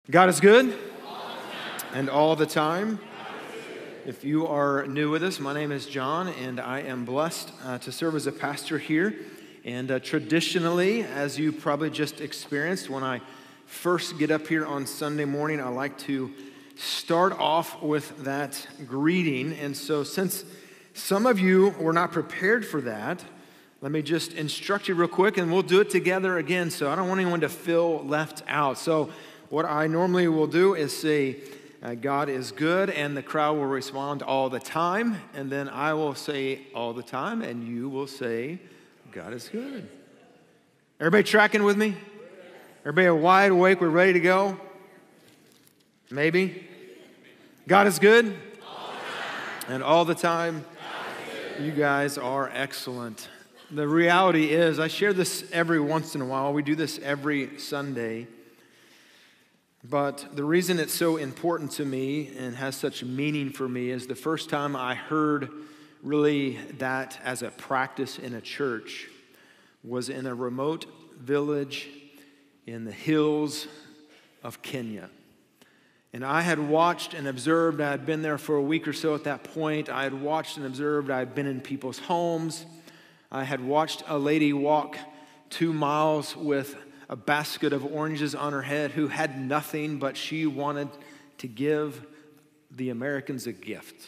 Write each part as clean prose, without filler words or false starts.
God is good, and all the time. If you are new with us, my name is John, and I am blessed to serve as a pastor here. And traditionally, as you probably just experienced, when I first get up here on Sunday morning, I like to start off with that greeting. And so since some of you were not prepared for that, let me just instruct you real quick, and we'll do it together again. So I don't want anyone to feel left out. So what I normally will do is say, God is good, and the crowd will respond all the time. And then I will say all the time, and you will say, God is good. Everybody tracking with me? Everybody wide awake? We're ready to go? Maybe? God is good? And all the time? You guys are excellent. The reality is, I share this every once in a while. We do this every Sunday. But the reason it's so important to me and has such meaning for me is the first time I heard really that as a practice in a church was in a remote village in the hills of Kenya. And I had watched and observed, I had been there for a week or so at that point. I had watched and observed, I had been in people's homes. I had watched a lady walk 2 miles with a basket of oranges on her head who had nothing, but she wanted to give the Americans a gift.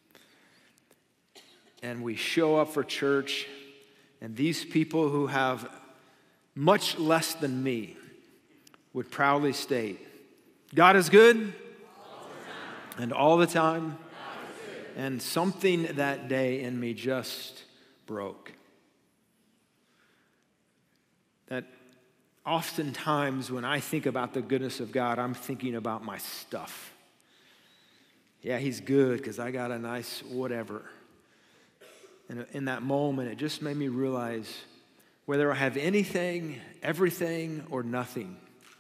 And we show up for church, and these people who have much less than me would proudly state, God is good, and all the time. And something that day in me just broke. That oftentimes when I think about the goodness of God, I'm thinking about my stuff. Yeah, he's good because I got a nice whatever. And in that moment, it just made me realize whether I have anything, everything, or nothing,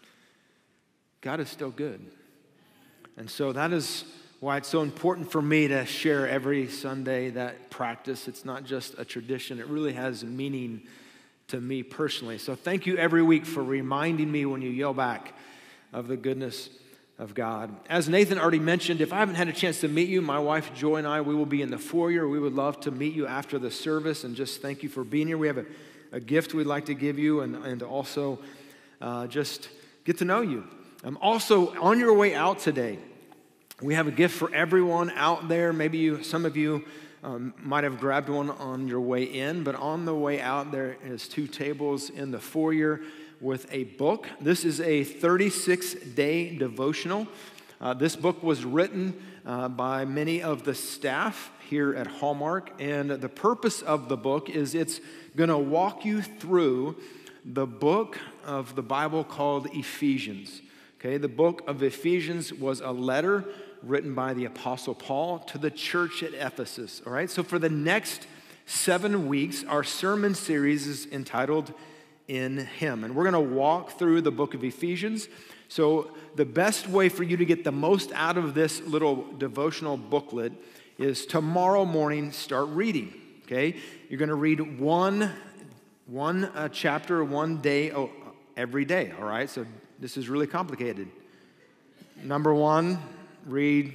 God is still good. And so that is why it's so important for me to share every Sunday that practice. It's not just a tradition. It really has meaning to me personally. So thank you every week for reminding me when you yell back of the goodness of God. As Nathan already mentioned, if I haven't had a chance to meet you, my wife Joy and I, we will be in the foyer. We would love to meet you after the service and just thank you for being here. We have a gift we'd like to give you and also just get to know you. Also, on your way out today, we have a gift for everyone out there. Maybe some of you might have grabbed one on your way in, but on the way out, there is 2 tables in the foyer with a book. This is a 36-day devotional. This book was written by many of the staff here at Hallmark, and the purpose of the book is it's going to walk you through the book of the Bible called Ephesians. Okay, the book of Ephesians was a letter written by the Apostle Paul to the church at Ephesus. All right, so for the next 7 weeks, our sermon series is entitled In Him. And we're going to walk through the book of Ephesians. So the best way for you to get the most out of this little devotional booklet is tomorrow morning, start reading. Okay, you're going to read one chapter, one day every day. All right, so this is really complicated. Number 1, read.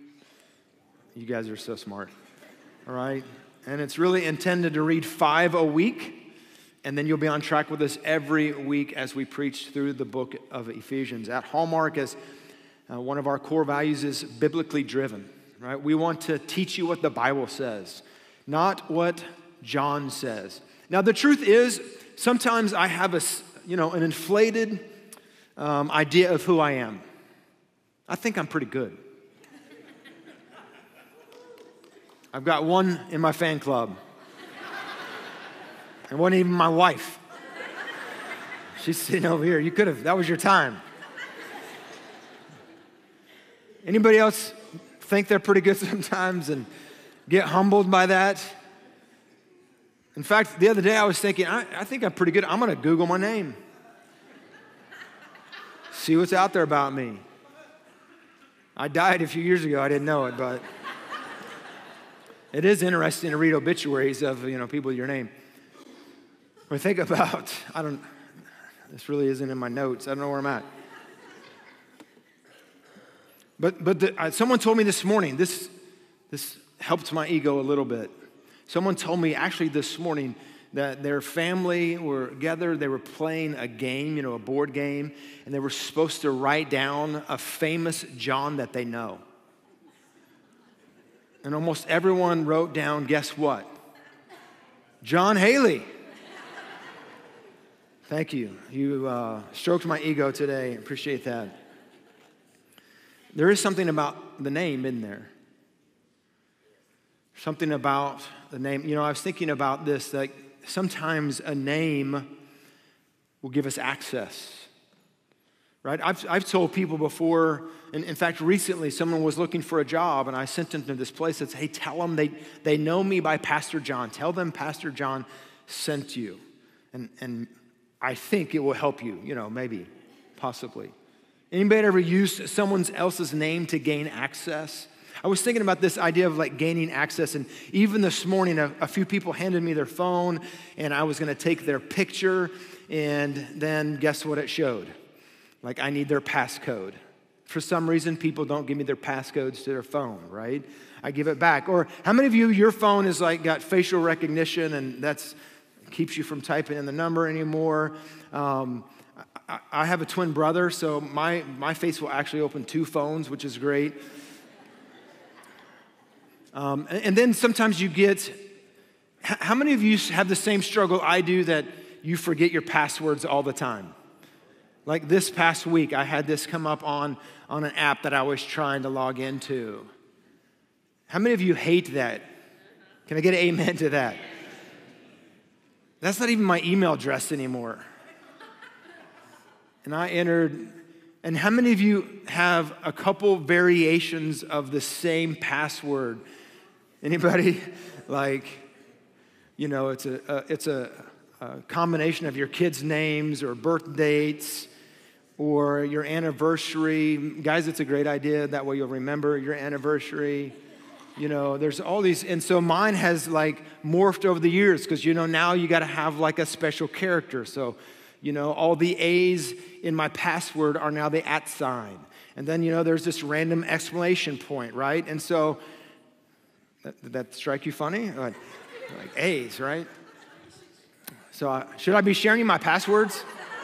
You guys are so smart. All right? And it's really intended to read 5 a week, and then you'll be on track with us every week as we preach through the book of Ephesians. At Hallmark, as one of our core values is biblically driven. Right? We want to teach you what the Bible says, not what John says. Now, the truth is, sometimes I have an inflated idea of who I am. I think I'm pretty good. I've got one in my fan club. It wasn't even my wife. She's sitting over here. That was your time. Anybody else think they're pretty good sometimes and get humbled by that? In fact, the other day I was thinking, I think I'm pretty good. I'm going to Google my name. See what's out there about me. I died a few years ago. I didn't know it, but it is interesting to read obituaries of, people with your name. Or think about, this really isn't in my notes. I don't know where I'm at. Someone told me this morning, this helped my ego a little bit. Someone told me actually this morning that their family were gathered, they were playing a game, a board game, and they were supposed to write down a famous John that they know. And almost everyone wrote down, guess what? John Haley. Thank you. You stroked my ego today. Appreciate that. There is something about the name in there. Something about the name. I was thinking about this, like sometimes a name will give us access, right? I've told people before, and in fact, recently someone was looking for a job, and I sent them to this place that said, hey, tell them they know me by Pastor John. Tell them Pastor John sent you. And I think it will help you, maybe, possibly. Anybody ever used someone else's name to gain access? I was thinking about this idea of like gaining access, and even this morning, a few people handed me their phone, and I was going to take their picture, and then guess what it showed? Like I need their passcode. For some reason, people don't give me their passcodes to their phone, right? I give it back. Or how many of you, your phone is like got facial recognition, and that's keeps you from typing in the number anymore? I have a twin brother, so my face will actually open two phones, which is great. And then sometimes you get, how many of you have the same struggle I do that you forget your passwords all the time? Like this past week, I had this come up on an app that I was trying to log into. How many of you hate that? Can I get an amen to that? That's not even my email address anymore. And I entered, and how many of you have a couple variations of the same password? Anybody? Like, it's a combination of your kids' names or birth dates or your anniversary. Guys, it's a great idea. That way you'll remember your anniversary. There's all these, and so mine has like morphed over the years because, now you got to have like a special character. So, all the A's in my password are now the @ sign. And then, there's this random exclamation point, right? And so, that strike you funny? Like A's, right? So should I be sharing you my passwords?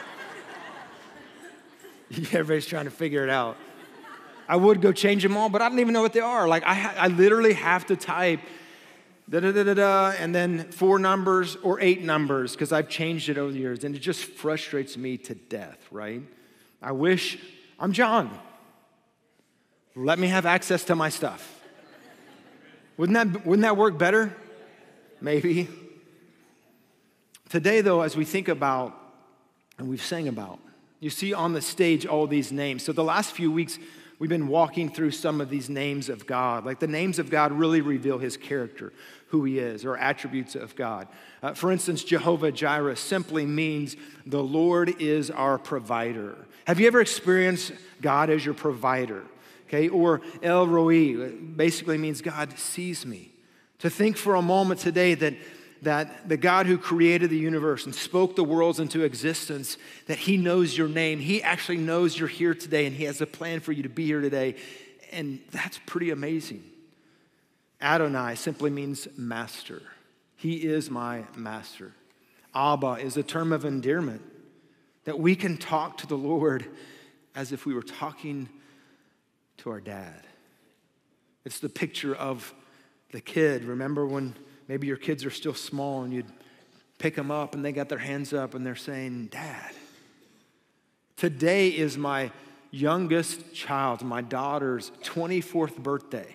Everybody's trying to figure it out. I would go change them all, but I don't even know what they are. Like I literally have to type and then 4 numbers or 8 numbers because I've changed it over the years, and it just frustrates me to death, right? I wish I'm John. Let me have access to my stuff. Wouldn't that work better? Maybe. Today, though, as we think about, and we've sang about, you see on the stage all these names. So the last few weeks, we've been walking through some of these names of God. Like the names of God really reveal his character, who he is, or attributes of God. For instance, Jehovah Jireh simply means the Lord is our provider. Have you ever experienced God as your provider? Okay, or El Roi basically means God sees me. To think for a moment today that the God who created the universe and spoke the worlds into existence, that he knows your name. He actually knows you're here today, and he has a plan for you to be here today. And that's pretty amazing. Adonai simply means master. He is my master. Abba is a term of endearment, that we can talk to the Lord as if we were talking to our dad. It's the picture of the kid. Remember when maybe your kids are still small and you'd pick them up and they got their hands up and they're saying, Dad. Today is my youngest child, my daughter's 24th birthday.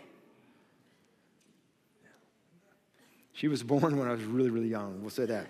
She was born when I was really, really young. We'll say that.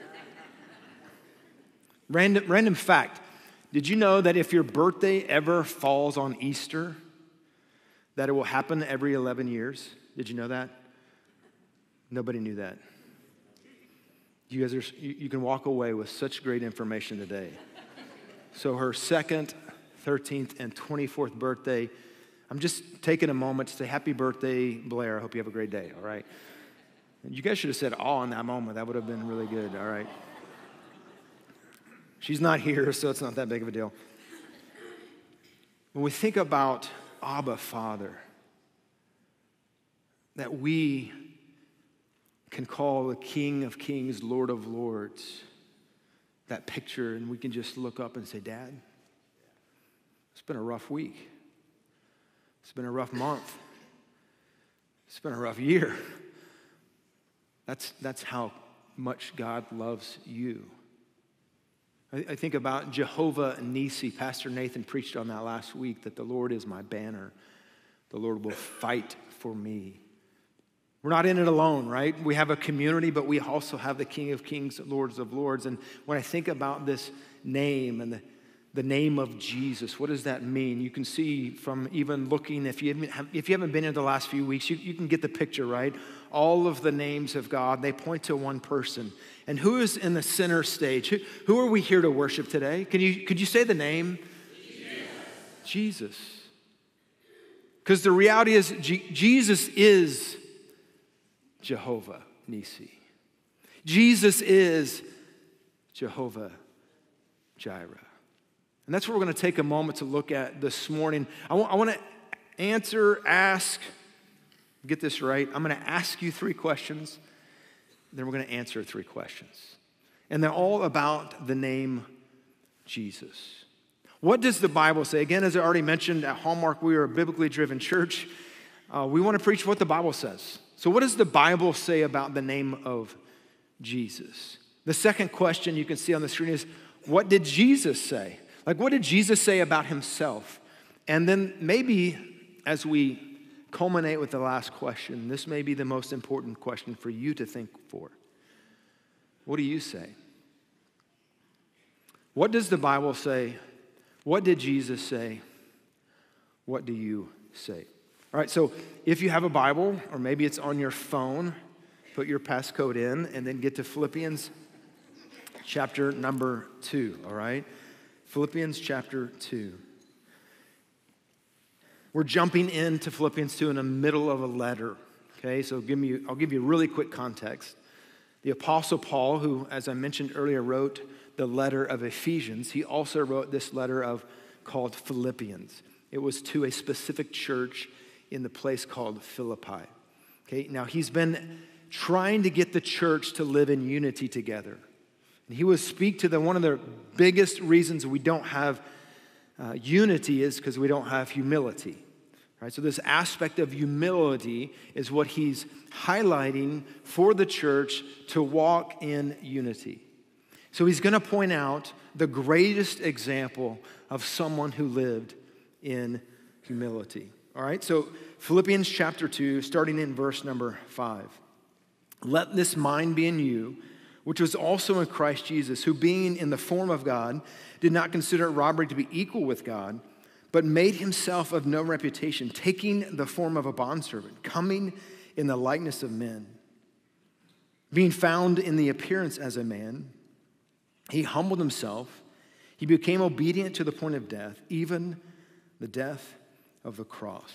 Random fact. Did you know that if your birthday ever falls on Easter, that it will happen every 11 years? Did you know that? Nobody knew that. You guys you can walk away with such great information today. So her 2nd, 13th, and 24th birthday, I'm just taking a moment to say happy birthday, Blair. I hope you have a great day, all right? You guys should have said all in that moment. That would have been really good, all right? She's not here, so it's not that big of a deal. When we think about Abba Father, that we can call the King of Kings, Lord of Lords, that picture, and we can just look up and say, Dad, it's been a rough week. It's been a rough month. It's been a rough year. That's how much God loves you. I think about Jehovah Nisi. Pastor Nathan preached on that last week, that the Lord is my banner. The Lord will fight for me. We're not in it alone, right? We have a community, but we also have the King of Kings, Lords of Lords. And when I think about this name and the name of Jesus, what does that mean? You can see from even looking, if you haven't been here the last few weeks, you can get the picture, right? All of the names of God, they point to one person. And who is in the center stage? Who are we here to worship today? Could you say the name? Jesus. Because the reality is, Jesus is Jehovah Nisi. Jesus is Jehovah Jireh. And that's what we're going to take a moment to look at this morning. I want to get this right. I'm going to ask you 3 questions, then we're going to answer 3 questions. And they're all about the name Jesus. What does the Bible say? Again, as I already mentioned, at Hallmark, we are a biblically driven church. We want to preach what the Bible says. So what does the Bible say about the name of Jesus? The second question you can see on the screen is, what did Jesus say? Like, what did Jesus say about himself? And then maybe as we culminate with the last question, this may be the most important question for you to think for. What do you say? What does the Bible say? What did Jesus say? What do you say? All right, so if you have a Bible, or maybe it's on your phone, put your passcode in and then get to Philippians chapter number 2, all right? Philippians chapter 2. We're jumping into Philippians 2 in the middle of a letter, okay? So I'll give you really quick context. The Apostle Paul, who, as I mentioned earlier, wrote the letter of Ephesians, he also wrote this letter called Philippians. It was to a specific church in the place called Philippi. Okay, now he's been trying to get the church to live in unity together. And he would speak to one of the biggest reasons we don't have unity is because we don't have humility. Right? So this aspect of humility is what he's highlighting for the church to walk in unity. So he's going to point out the greatest example of someone who lived in humility. All right, so Philippians chapter 2, starting in verse number 5. Let this mind be in you, which was also in Christ Jesus, who being in the form of God, did not consider robbery to be equal with God, but made himself of no reputation, taking the form of a bondservant, coming in the likeness of men. Being found in the appearance as a man, he humbled himself. He became obedient to the point of death, even the death of the cross.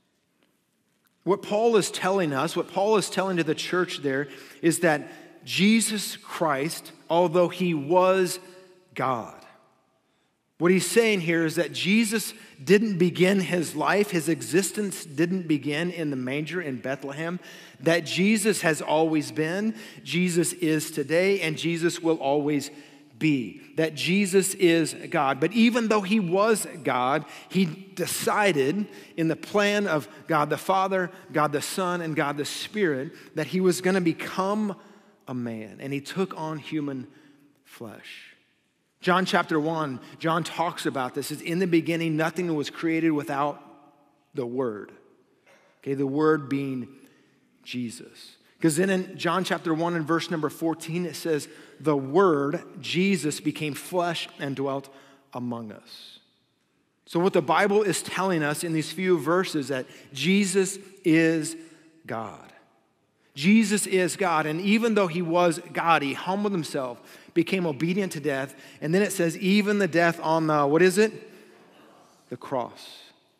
What Paul is telling us, what Paul is telling to the church there, is that Jesus Christ, although he was God, what he's saying here is that Jesus didn't begin his life, his existence didn't begin in the manger in Bethlehem, that Jesus has always been, Jesus is today, and Jesus will always be, that Jesus is God. But even though he was God, he decided in the plan of God the Father, God the Son, and God the Spirit that he was going to become a man, and he took on human flesh. John chapter 1, John talks about this. It's in the beginning, nothing was created without the Word. Okay, the Word being Jesus. Because then in John chapter 1 and verse number 14, it says, the Word, Jesus, became flesh and dwelt among us. So what the Bible is telling us in these few verses that Jesus is God. Jesus is God. And even though he was God, he humbled himself, became obedient to death. And then it says, even the death on the, what is it? The cross.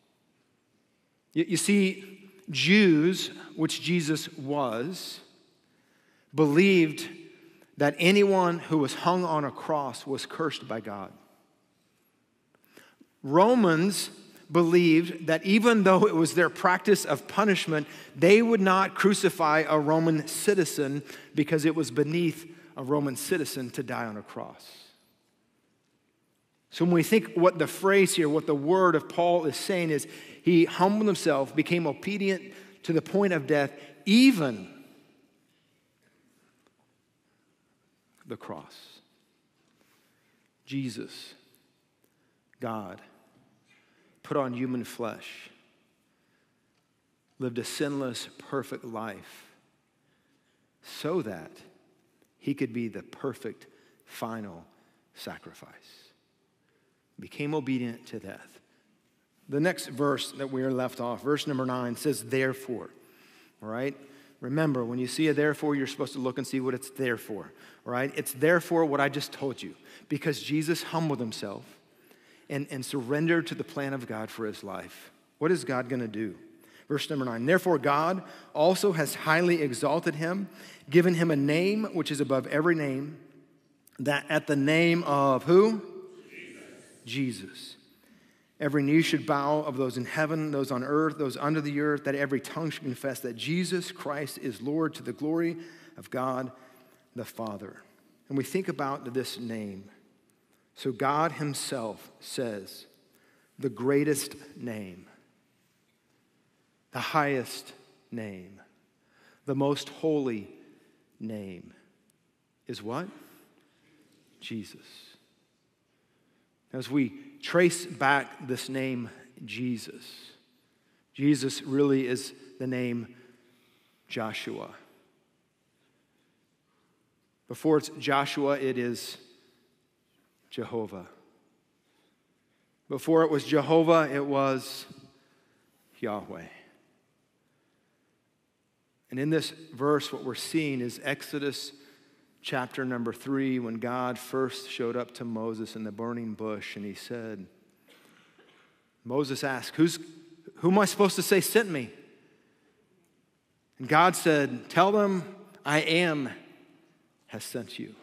You see, Jews, which Jesus was, believed that anyone who was hung on a cross was cursed by God. Romans believed that even though it was their practice of punishment, they would not crucify a Roman citizen because it was beneath a Roman citizen to die on a cross. So when we think what the phrase here, what the word of Paul is saying is, he humbled himself, became obedient to the point of death, even the cross. Jesus, God, put on human flesh, lived a sinless, perfect life so that he could be the perfect final sacrifice. Became obedient to death. The next verse that we are left off, verse number 9, says, therefore. All right? Remember, when you see a therefore, you're supposed to look and see what it's there for. All right? It's therefore what I just told you. Because Jesus humbled himself and surrendered to the plan of God for his life. What is God going to do? Verse number 9, therefore God also has highly exalted him, given him a name which is above every name, that at the name of who? Jesus. Every knee should bow, of those in heaven, those on earth, those under the earth, that every tongue should confess that Jesus Christ is Lord, to the glory of God the Father. And we think about this name. So God himself says, the greatest name, the highest name, the most holy name is what? Jesus. As we trace back this name, Jesus, Jesus really is the name Joshua. Before it's Joshua, it is Jehovah. Before it was Jehovah, it was Yahweh. And in this verse, what we're seeing is Exodus chapter number 3, when God first showed up to Moses in the burning bush, and he said, Moses asked, who am I supposed to say sent me? And God said, tell them I am has sent you.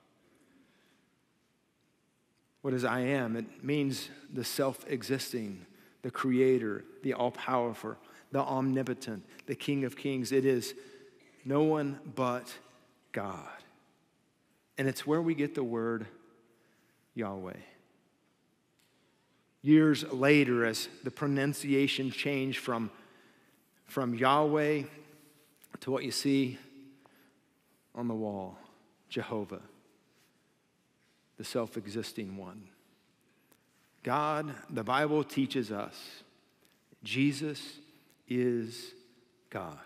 What is I am? It means the self-existing, the creator, the all-powerful, the omnipotent, the King of Kings. It is no one but God. And it's where we get the word Yahweh. Years later, as the pronunciation changed from Yahweh to what you see on the wall, Jehovah, the self-existing one. God, the Bible teaches us, Jesus is God.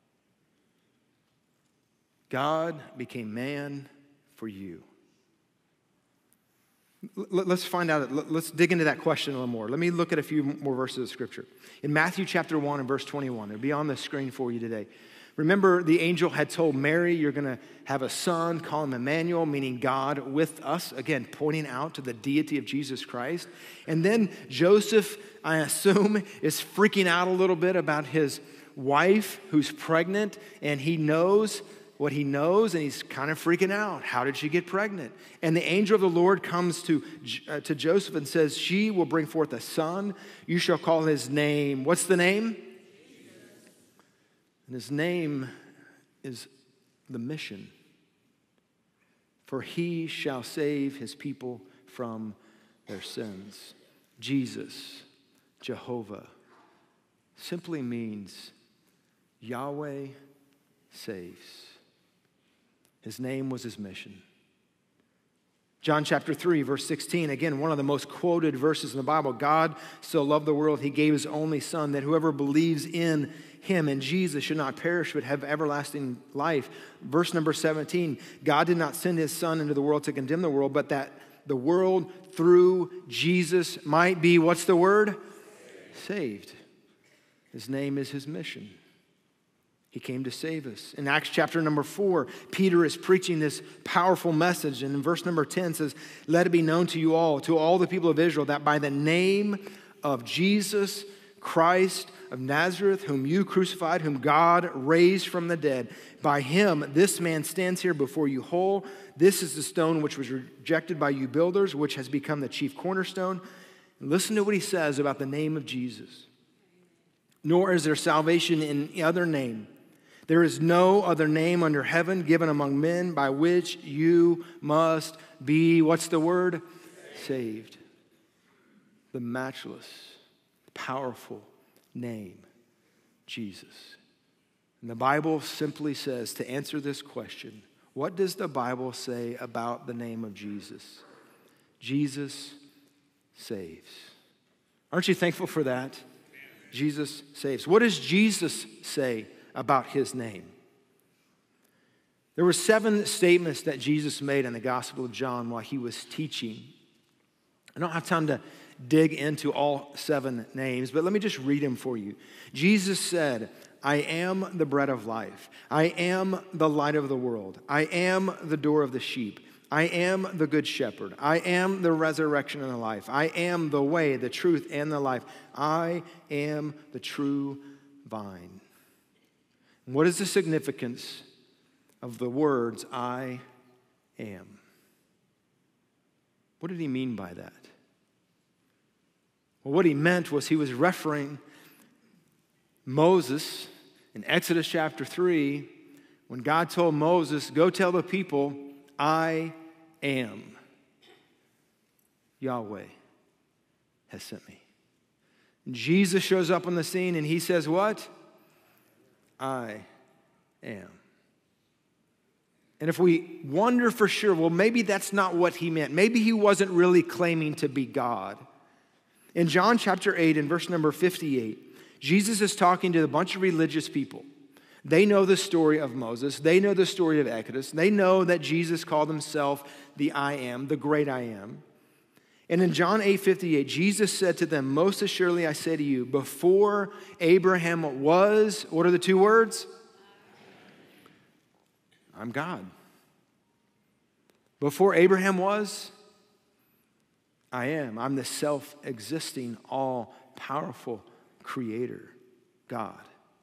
God became man for you. Let's find out, let's dig into that question a little more. Let me look at a few more verses of Scripture. In Matthew chapter 1 and verse 21, it'll be on the screen for you today. Remember, the angel had told Mary, you're going to have a son, call him Emmanuel, meaning God with us. Again, pointing out to the deity of Jesus Christ. And then Joseph, I assume, is freaking out a little bit about his wife who's pregnant, and he knows what he knows, and he's kind of freaking out. How did she get pregnant? And the angel of the Lord comes to Joseph and says, she will bring forth a son. You shall call his name. What's the name? And his name is the mission. For he shall save his people from their sins. Jesus, Jehovah, simply means Yahweh saves. His name was his mission. John chapter 3, verse 16, again, one of the most quoted verses in the Bible. God so loved the world, he gave his only son, that whoever believes in him and Jesus should not perish but have everlasting life. Verse number 17, God did not send his son into the world to condemn the world, but that the world through Jesus might be, what's the word? Saved. His name is his mission. He came to save us. In Acts chapter number 4, Peter is preaching this powerful message. And in verse number 10 says, let it be known to all the people of Israel, that by the name of Jesus Christ of Nazareth, whom you crucified, whom God raised from the dead, by him this man stands here before you whole. This is the stone which was rejected by you builders, which has become the chief cornerstone. Listen to what he says about the name of Jesus. Nor is there salvation in any other name. There is no other name under heaven given among men by which you must be, what's the word? Saved. The matchless, powerful name, Jesus. And the Bible simply says, to answer this question, what does the Bible say about the name of Jesus? Jesus saves. Aren't you thankful for that? Jesus saves. What does Jesus say about his name? There were 7 statements that Jesus made in the Gospel of John while he was teaching. I don't have time to dig into all 7 names, but let me just read them for you. Jesus said, I am the bread of life. I am the light of the world. I am the door of the sheep. I am the good shepherd. I am the resurrection and the life. I am the way, the truth, and the life. I am the true vine. What is the significance of the words, I am? What did he mean by that? Well, what he meant was he was referring Moses in Exodus chapter 3 when God told Moses, go tell the people, I am. Yahweh has sent me. And Jesus shows up on the scene and he says what? I am. And if we wonder for sure, well, maybe that's not what he meant. Maybe he wasn't really claiming to be God. In John chapter 8 and verse number 58, Jesus is talking to a bunch of religious people. They know the story of Moses. They know the story of Exodus. They know that Jesus called himself the I am, the great I am. And in John 8:58, Jesus said to them, most assuredly I say to you, before Abraham was, what are the 2 words? I'm God. Before Abraham was, I am. I'm the self-existing, all-powerful creator, God.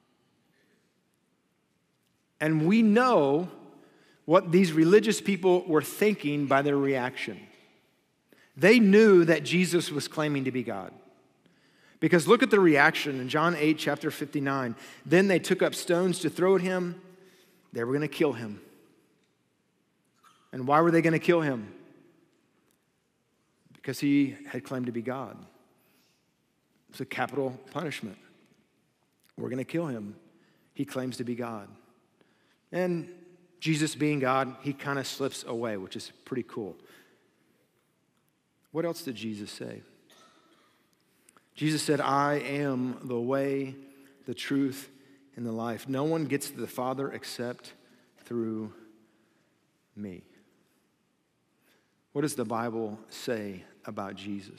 And we know what these religious people were thinking by their reaction. They knew that Jesus was claiming to be God. Because look at the reaction in John 8, chapter 59. Then they took up stones to throw at him. They were going to kill him. And why were they going to kill him? Because he had claimed to be God. It's a capital punishment. We're going to kill him. He claims to be God. And Jesus being God, he kind of slips away, which is pretty cool. What else did Jesus say? Jesus said, I am the way, the truth, and the life. No one gets to the Father except through me. What does the Bible say about Jesus?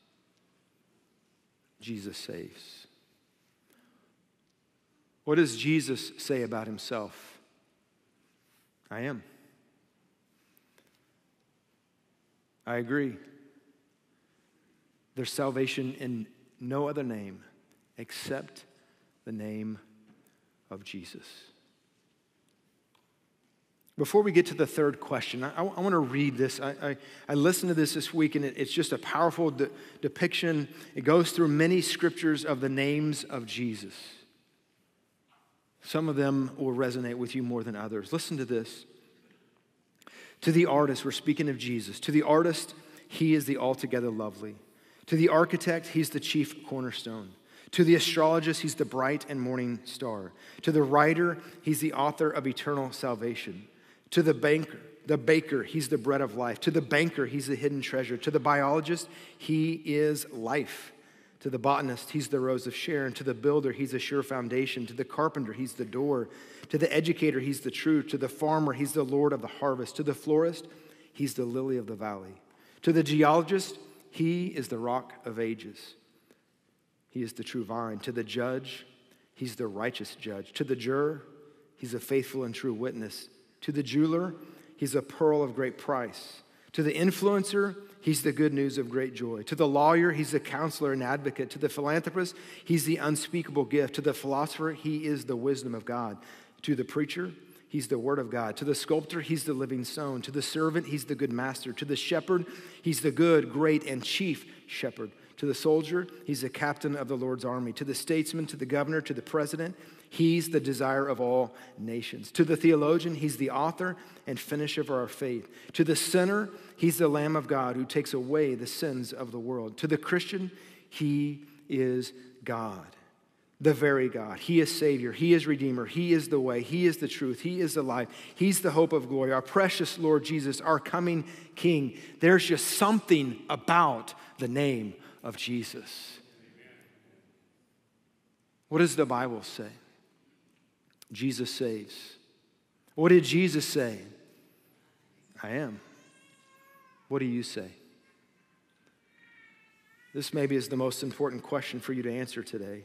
Jesus saves. What does Jesus say about himself? I am. I agree. There's salvation in no other name except the name of Jesus. Before we get to the third question, I want to read this. I listened to this week, and it's just a powerful depiction. It goes through many scriptures of the names of Jesus. Some of them will resonate with you more than others. Listen to this. To the artist, we're speaking of Jesus. To the artist, he is the altogether lovely. To the architect, he's the chief cornerstone. To the astrologist, he's the bright and morning star. To the writer, he's the author of eternal salvation. To the baker, he's the bread of life. To the banker, he's the hidden treasure. To the biologist, he is life. To the botanist, he's the rose of Sharon. To the builder, he's a sure foundation. To the carpenter, he's the door. To the educator, he's the truth. To the farmer, he's the Lord of the harvest. To the florist, he's the lily of the valley. To the geologist, he is the rock of ages. He is the true vine. To the judge, he's the righteous judge. To the juror, he's a faithful and true witness. To the jeweler, he's a pearl of great price. To the influencer, he's the good news of great joy. To the lawyer, he's the counselor and advocate. To the philanthropist, he's the unspeakable gift. To the philosopher, he is the wisdom of God. To the preacher, he's the word of God. To the sculptor, he's the living stone. To the servant, he's the good master. To the shepherd, he's the good, great, and chief shepherd. To the soldier, he's the captain of the Lord's army. To the statesman, to the governor, to the president, he's the desire of all nations. To the theologian, he's the author and finisher of our faith. To the sinner, he's the Lamb of God who takes away the sins of the world. To the Christian, he is God, the very God. He is Savior. He is Redeemer. He is the way. He is the truth. He is the life. He's the hope of glory. Our precious Lord Jesus, our coming King. There's just something about the name of Jesus. What does the Bible say? Jesus saves. What did Jesus say? I am. What do you say? This maybe is the most important question for you to answer today.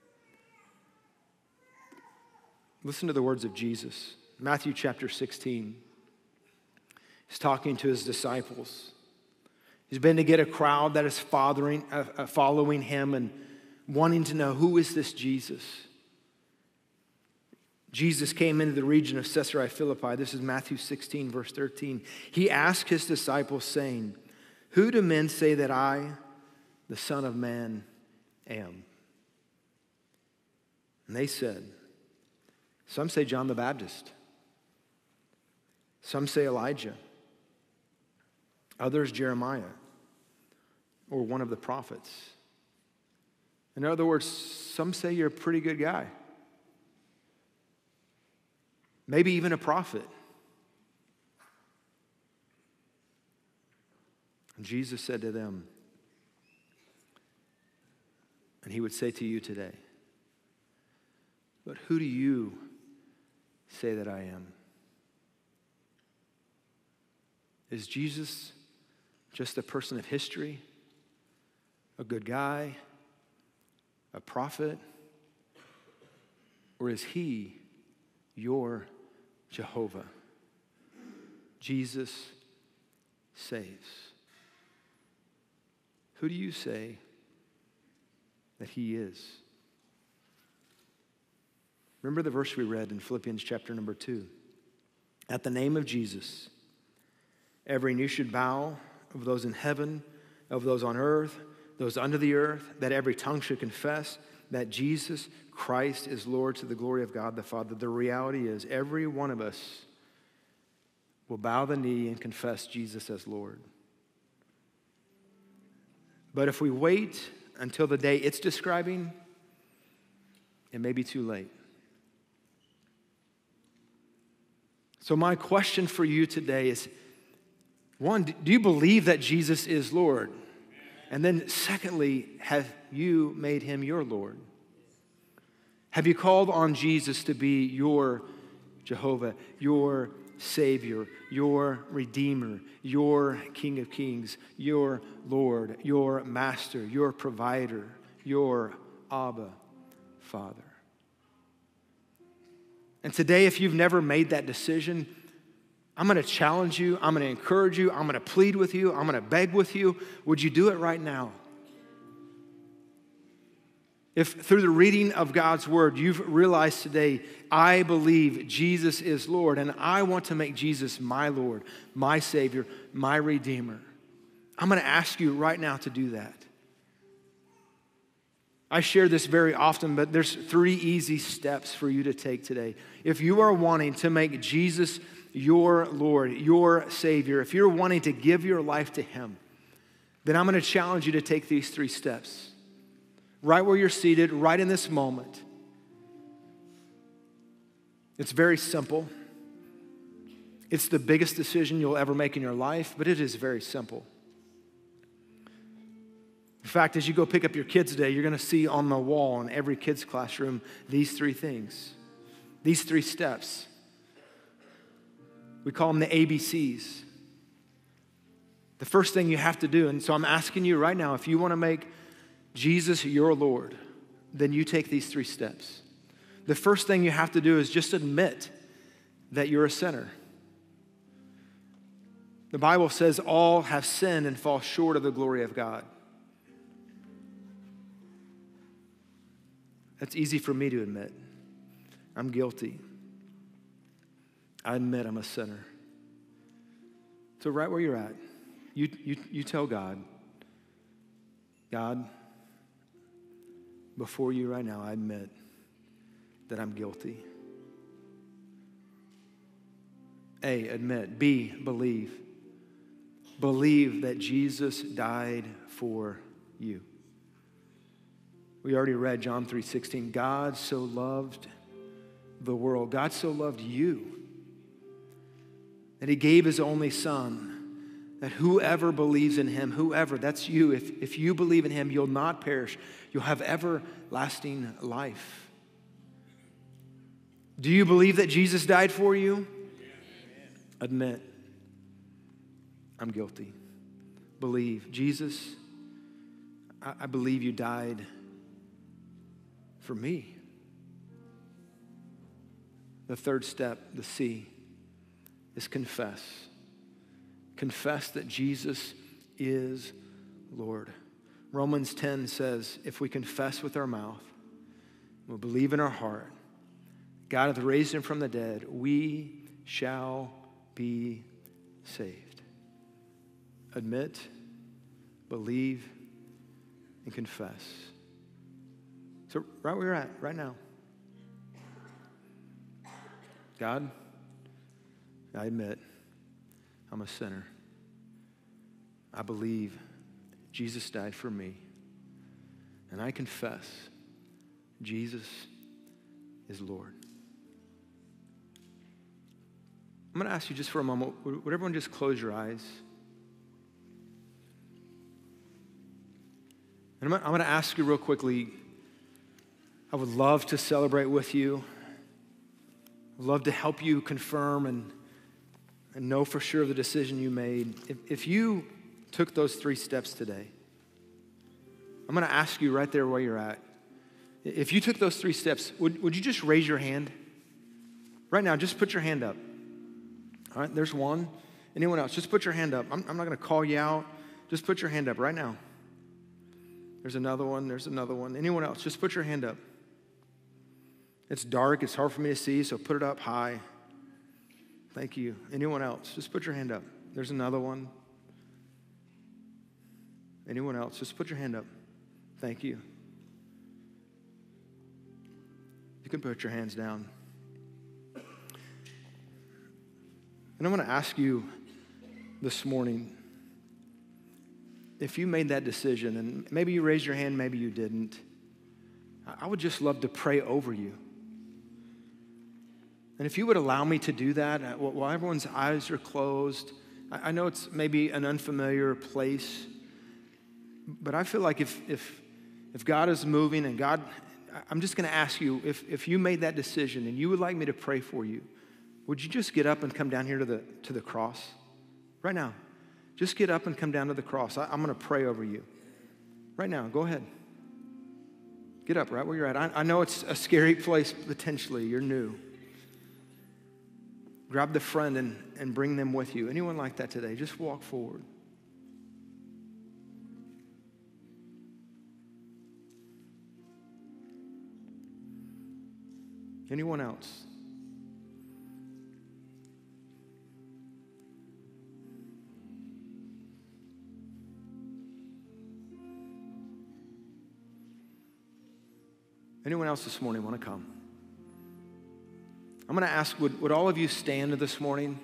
Listen to the words of Jesus. Matthew chapter 16. He's talking to his disciples. He's been to get a crowd that is following him and wanting to know, who is this Jesus? Jesus came into the region of Caesarea Philippi. This is Matthew 16, verse 13. He asked his disciples, saying, who do men say that I, the Son of Man, am? And they said, some say John the Baptist. Some say Elijah. Others, Jeremiah, or one of the prophets. In other words, some say you're a pretty good guy. Maybe even a prophet. And Jesus said to them, and he would say to you today, but who do you say that I am? Is Jesus just a person of history, a good guy, a prophet? Or is he your Jehovah? Jesus saves. Who do you say that he is? Remember the verse we read in Philippians chapter number 2. At the name of Jesus, every knee should bow, of those in heaven, of those on earth, those under the earth, that every tongue should confess that Jesus Christ is Lord, to the glory of God the Father. The reality is every one of us will bow the knee and confess Jesus as Lord. But if we wait until the day it's describing, it may be too late. So my question for you today is, one, do you believe that Jesus is Lord? And then secondly, have you made him your Lord? Have you called on Jesus to be your Jehovah, your Savior, your Redeemer, your King of Kings, your Lord, your Master, your Provider, your Abba Father? And today, if you've never made that decision, I'm going to challenge you, I'm going to encourage you, I'm going to plead with you, I'm going to beg with you. Would you do it right now? If through the reading of God's word, you've realized today, I believe Jesus is Lord, and I want to make Jesus my Lord, my Savior, my Redeemer, I'm going to ask you right now to do that. I share this very often, but there's 3 easy steps for you to take today. If you are wanting to make Jesus your Lord, your Savior, if you're wanting to give your life to him, then I'm going to challenge you to take these 3 steps. Right where you're seated, right in this moment. It's very simple. It's the biggest decision you'll ever make in your life, but it is very simple. In fact, as you go pick up your kids today, you're going to see on the wall in every kid's classroom these 3 things, these 3 steps. We call them the ABCs. The first thing you have to do, and so I'm asking you right now, if you want to make Jesus your Lord, then you take these 3 steps. The first thing you have to do is just admit that you're a sinner. The Bible says all have sinned and fall short of the glory of God. That's easy for me to admit. I'm guilty. I admit I'm a sinner. So right where you're at, you tell God, God, before you right now, I admit that I'm guilty. A, admit. B, believe. Believe that Jesus died for you. We already read John 3:16. God so loved the world. God so loved you that he gave his only son, that whoever believes in him, whoever, that's you. If you believe in him, you'll not perish. You'll have everlasting life. Do you believe that Jesus died for you? Admit, I'm guilty. Believe, Jesus, I believe you died for me. The third step, the C, is confess. Confess that Jesus is Lord. Romans 10 says, if we confess with our mouth, we believe in our heart, God hath raised him from the dead, we shall be saved. Admit, believe, and confess. So right where you're at, right now. God, I admit I'm a sinner. I believe Jesus died for me. And I confess Jesus is Lord. I'm going to ask you just for a moment, would everyone just close your eyes? And I'm going to ask you real quickly, I would love to celebrate with you. I'd love to help you confirm and know for sure the decision you made. If you took those 3 steps today, I'm going to ask you right there where you're at. If you took those 3 steps, would you just raise your hand? Right now, just put your hand up. All right, there's one. Anyone else? Just put your hand up. I'm not going to call you out. Just put your hand up right now. There's another one. There's another one. Anyone else? Just put your hand up. It's dark. It's hard for me to see, so put it up high. Thank you. Anyone else? Just put your hand up. There's another one. Anyone else? Just put your hand up. Thank you. You can put your hands down. And I'm going to ask you this morning, if you made that decision, and maybe you raised your hand, maybe you didn't, I would just love to pray over you. And if you would allow me to do that, while everyone's eyes are closed, I know it's maybe an unfamiliar place, but I feel like if God is moving and God, I'm just going to ask you, if you made that decision and you would like me to pray for you, would you just get up and come down here to the cross? Right now. Just get up and come down to the cross. I'm going to pray over you. Right now, go ahead. Get up right where you're at. I know it's a scary place potentially. You're new. Grab the friend and bring them with you. Anyone like that today? Just walk forward. Anyone else? Anyone else this morning want to come? I'm going to ask, would all of you stand this morning?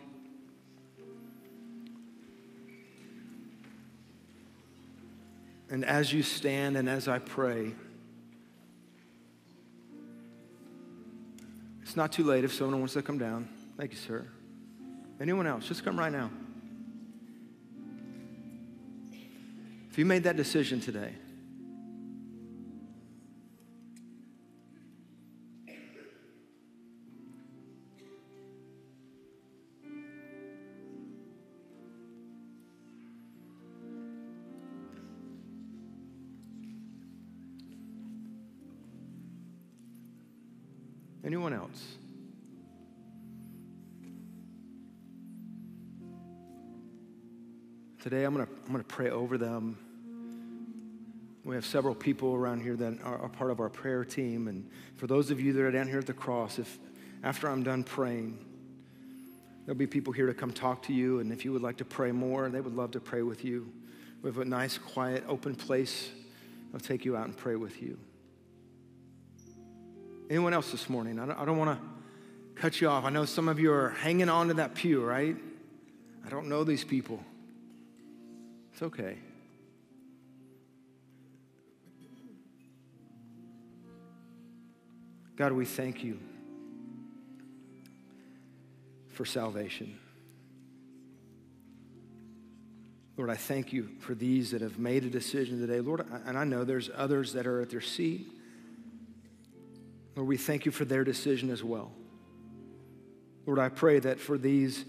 And as you stand and as I pray, it's not too late if someone wants to come down. Thank you, sir. Anyone else? Just come right now. If you made that decision today, anyone else? Today I'm gonna pray over them. We have several people around here that are part of our prayer team, and for those of you that are down here at the cross, if after I'm done praying, there'll be people here to come talk to you, and if you would like to pray more, they would love to pray with you. We have a nice, quiet, open place I'll take you out and pray with you. Anyone else this morning? I don't want to cut you off. I know some of you are hanging on to that pew, right? I don't know these people. It's okay. God, we thank you for salvation. Lord, I thank you for these that have made a decision today. Lord, and I know there's others that are at their seat. Lord, we thank you for their decision as well. Lord, I pray that for these,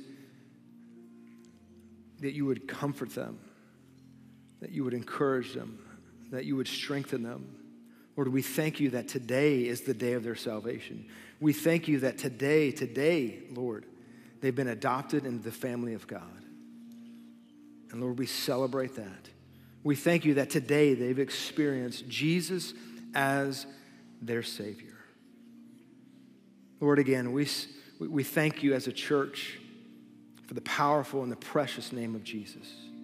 that you would comfort them, that you would encourage them, that you would strengthen them. Lord, we thank you that today is the day of their salvation. We thank you that today, Lord, they've been adopted into the family of God. And Lord, we celebrate that. We thank you that today they've experienced Jesus as their Savior. Lord, again, we thank you as a church for the powerful and the precious name of Jesus.